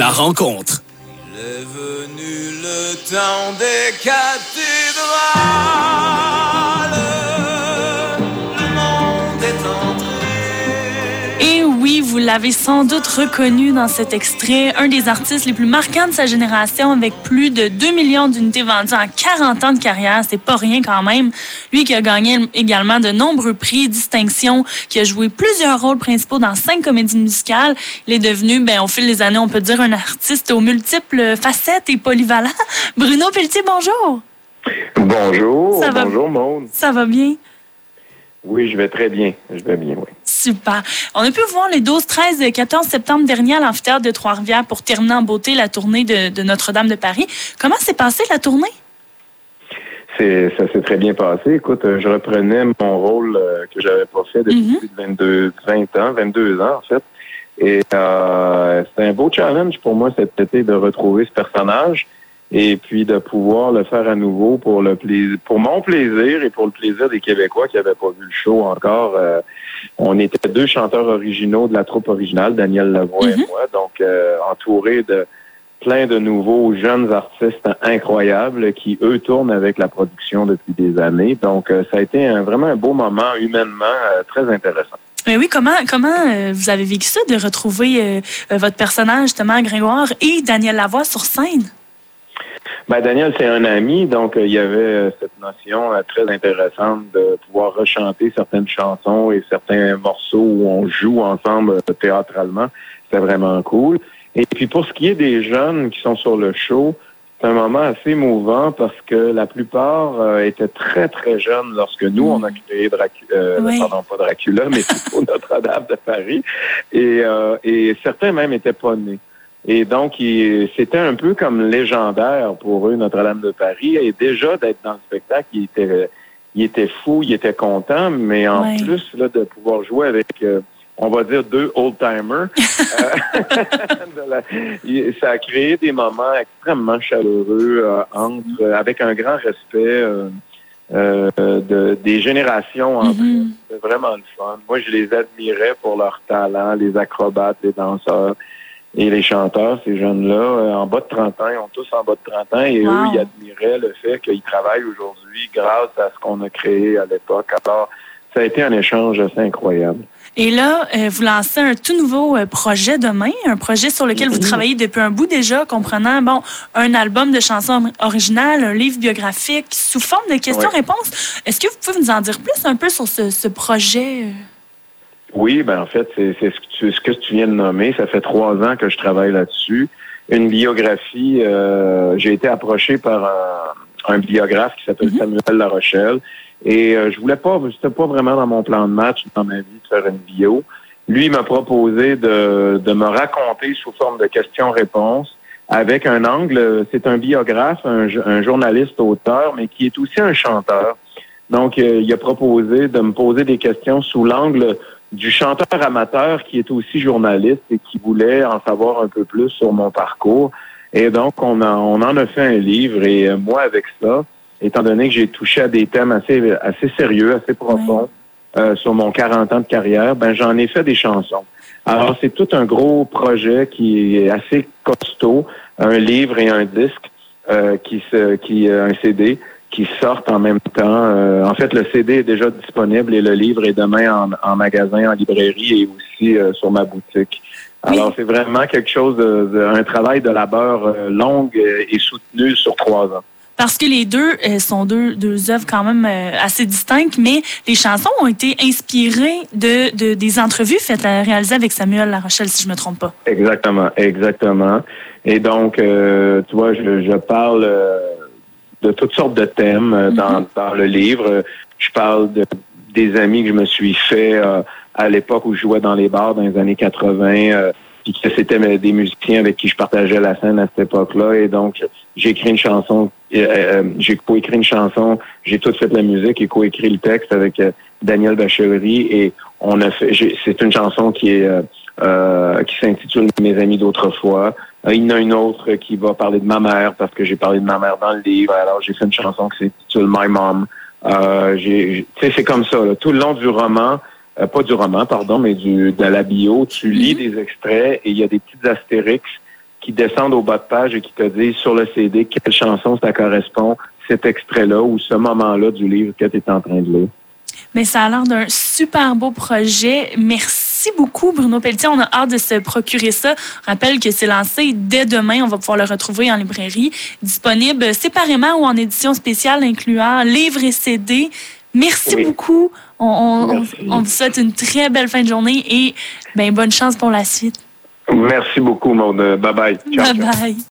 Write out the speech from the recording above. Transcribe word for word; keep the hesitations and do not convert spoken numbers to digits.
La rencontre. Il est venu le temps des cathédrales. Le monde est entré. Et oui, vous l'avez sans doute reconnu dans cet extrait, un des artistes les plus marquants de sa génération avec plus de deux millions d'unités vendues en quarante ans de carrière. C'est pas rien quand même. Lui qui a gagné également de nombreux prix, distinctions, qui a joué plusieurs rôles principaux dans cinq comédies musicales. Il est devenu, ben, au fil des années, on peut dire un artiste aux multiples facettes et polyvalent. Bruno Pelletier, bonjour. Bonjour. Ça va, bonjour, Maude. Ça va bien? Oui, je vais très bien. Je vais bien, oui. Super. On a pu voir les douze, treize et quatorze septembre dernier à l'amphithéâtre de Trois-Rivières pour terminer en beauté la tournée de, de Notre-Dame de Paris. Comment s'est passée la tournée? C'est, ça s'est très bien passé. Écoute, je reprenais mon rôle euh, que j'avais pas fait depuis mm-hmm. plus de vingt-deux, vingt ans, vingt-deux ans en fait. Et euh, c'était un beau challenge pour moi cet été de retrouver ce personnage et puis de pouvoir le faire à nouveau pour le plaisir, pour mon plaisir et pour le plaisir des Québécois qui n'avaient pas vu le show encore. Euh, on était deux chanteurs originaux de la troupe originale, Daniel Lavoie mm-hmm. et moi, donc euh, entourés de plein de nouveaux jeunes artistes incroyables qui, eux, tournent avec la production depuis des années. Donc, euh, ça a été un, vraiment un beau moment, humainement, euh, très intéressant. Mais oui, comment comment euh, vous avez vécu ça de retrouver euh, votre personnage, justement, Gringoire, et Daniel Lavoie sur scène? Ben, Daniel, c'est un ami, donc euh, il y avait euh, cette notion euh, très intéressante de pouvoir rechanter certaines chansons et certains morceaux où on joue ensemble euh, théâtralement. C'était vraiment cool. Et puis pour ce qui est des jeunes qui sont sur le show, c'est un moment assez émouvant parce que la plupart euh, étaient très, très jeunes lorsque nous, on a créé Dracula, euh, oui. pardon, pas Dracula, mais plutôt Notre-Dame de Paris. Et, euh, et certains même étaient pas nés. Et donc, il, c'était un peu comme légendaire pour eux, Notre-Dame de Paris. Et déjà, d'être dans le spectacle, il était, il était fou, il était content, mais en oui. plus là, de pouvoir jouer avec... Euh, on va dire deux old-timers. euh, ça a créé des moments extrêmement chaleureux euh, entre, euh, avec un grand respect euh, euh, de, des générations entre mm-hmm. elles. C'était vraiment le fun. Moi, je les admirais pour leur talent, les acrobates, les danseurs et les chanteurs, ces jeunes-là. Euh, en bas de trente ans, ils ont tous en bas de trente ans et wow. eux, ils admiraient le fait qu'ils travaillent aujourd'hui grâce à ce qu'on a créé à l'époque. Alors, ça a été un échange assez incroyable. Et là, euh, vous lancez un tout nouveau euh, projet demain, un projet sur lequel vous travaillez depuis un bout déjà, comprenant bon un album de chansons originales, un livre biographique sous forme de questions-réponses. Est-ce que vous pouvez nous en dire plus un peu sur ce, ce projet? Oui, ben en fait, c'est, c'est ce, que tu, ce que tu viens de nommer. Ça fait trois ans que je travaille là-dessus. Une biographie, euh, j'ai été approché par un, un biographe qui s'appelle mm-hmm. Samuel Larochelle. Et euh, je voulais pas, c'était pas vraiment dans mon plan de match dans ma vie de faire une bio. Lui, il m'a proposé de, de me raconter sous forme de questions-réponses avec un angle. C'est un biographe, un, un journaliste-auteur, mais qui est aussi un chanteur. Donc, euh, il a proposé de me poser des questions sous l'angle du chanteur amateur qui est aussi journaliste et qui voulait en savoir un peu plus sur mon parcours. Et donc, on, a, on en a fait un livre. Et euh, moi, avec ça, étant donné que j'ai touché à des thèmes assez assez sérieux, assez profonds oui. euh, sur mon quarante ans de carrière, ben j'en ai fait des chansons. Alors, c'est tout un gros projet qui est assez costaud, un livre et un disque, euh, qui se, qui un C D, qui sortent en même temps. Euh, en fait, le C D est déjà disponible et le livre est demain en, en magasin, en librairie et aussi euh, sur ma boutique. Alors, oui. c'est vraiment quelque chose de, de un travail de labeur euh, long et soutenu sur trois ans. Parce que les deux euh, sont deux, deux œuvres quand même euh, assez distinctes, mais les chansons ont été inspirées de, de des entrevues faites, euh, réalisées avec Samuel Larochelle, si je me trompe pas. Exactement, exactement. Et donc, euh, tu vois, je, je parle euh, de toutes sortes de thèmes euh, mm-hmm. dans, dans le livre. Je parle de, des amis que je me suis fait euh, à l'époque où je jouais dans les bars dans les années quatre-vingts, euh, puis que c'était des musiciens avec qui je partageais la scène à cette époque-là. Et donc, j'ai écrit une chanson, euh, j'ai coécrit une chanson, j'ai tout fait la musique et coécrit le texte avec euh, Daniel Bachery. Et on a fait, j'ai, c'est une chanson qui est euh, euh, qui s'intitule Mes amis d'autrefois. Euh, il y en a une autre qui va parler de ma mère parce que j'ai parlé de ma mère dans le livre. Alors, j'ai fait une chanson qui s'intitule My Mom. Euh, j'ai, tu sais, c'est comme ça, là, tout le long du roman. Euh, pas du roman, pardon, mais du de la bio. Tu lis mm-hmm. des extraits et il y a des petites astérix qui descendent au bas de page et qui te disent sur le C D quelle chanson ça correspond, cet extrait-là ou ce moment-là du livre que tu es en train de lire. Mais ça a l'air d'un super beau projet. Merci beaucoup, Bruno Pelletier. On a hâte de se procurer ça. Je rappelle que c'est lancé dès demain. On va pouvoir le retrouver en librairie, disponible séparément ou en édition spéciale, incluant livres et C D. Merci oui. beaucoup. On, on, Merci. on, on vous souhaite une très belle fin de journée et ben, bonne chance pour la suite. Merci beaucoup, Maude. Bye-bye. Ciao, bye-bye. Ciao.